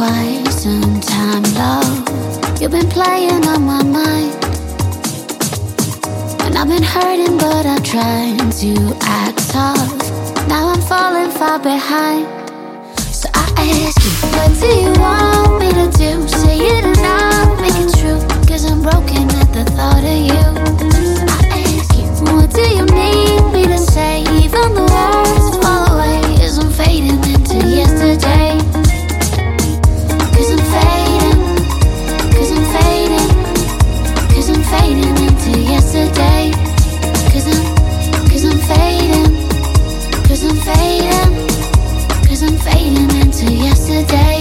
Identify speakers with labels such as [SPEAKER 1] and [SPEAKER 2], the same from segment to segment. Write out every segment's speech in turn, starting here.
[SPEAKER 1] quite some time, love. You've been playing on my mind, and I've been hurting, but I'm trying to act tough. Now I'm falling far behind. So I ask you, what do you want me to do? Say it or not, make it true, 'cause I'm broken at the thought of you. I ask you, what do you need me to say? Even the words fall away as I'm fading into yesterday. 'Cause I'm fading, 'cause I'm fading, 'cause I'm fading into yesterday. 'Cause I'm fading, 'cause I'm fading, 'cause I'm fading into yesterday.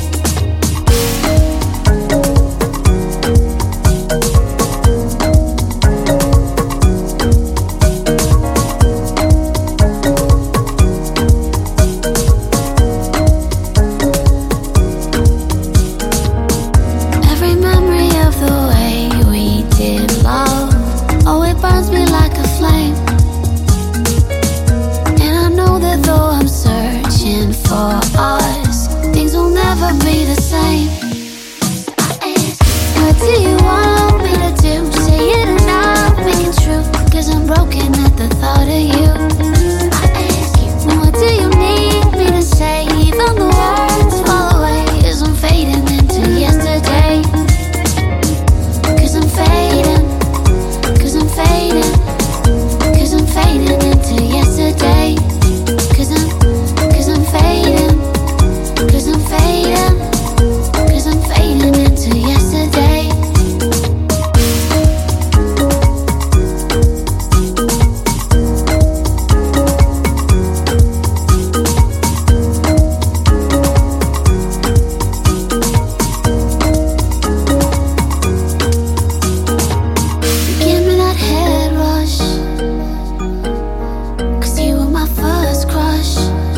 [SPEAKER 1] Every memory of the way we did love, oh, it burns me like a flame. And I know that though I'm searching for us, things will never be the same. I ask, what do you want me to do? Say it or not, make it true, 'cause I'm broken at the thought of you. I ask you, what do you need me to say? Even the words fall away as I'm fading into yesterday. 'Cause I'm fading, 'cause I'm fading, 'cause I'm fading into yesterday. 'Cause I'm fading, 'cause I'm fading, 'cause I'm fading into yesterday. You give me that head rush, 'cause you were my first crush.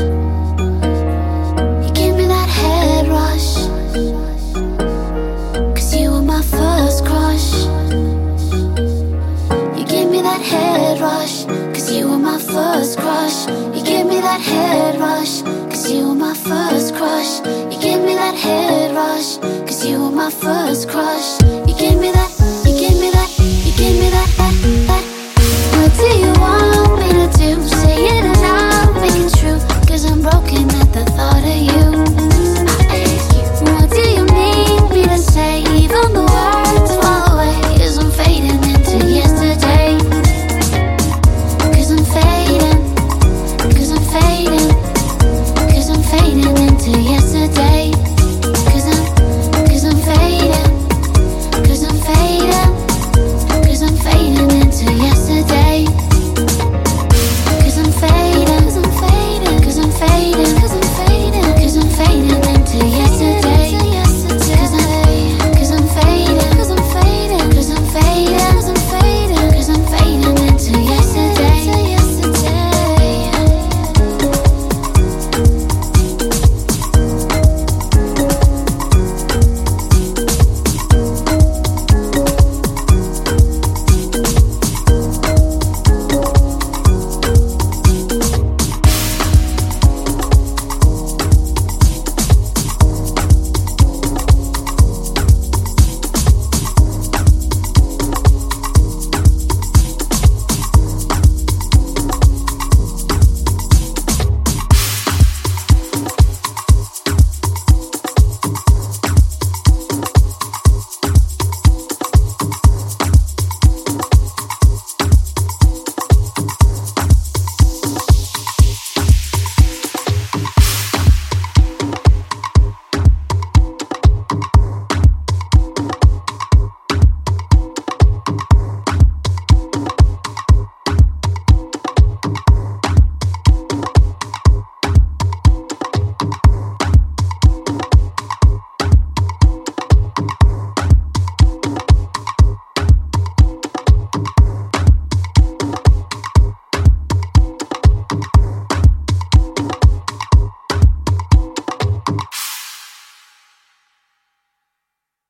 [SPEAKER 1] You give me that head rush, 'cause you were my first crush. You give me that head rush, 'cause you were my first crush. You give me that head rush, 'cause you were my first crush. You give me that head rush, 'cause you were my first crush.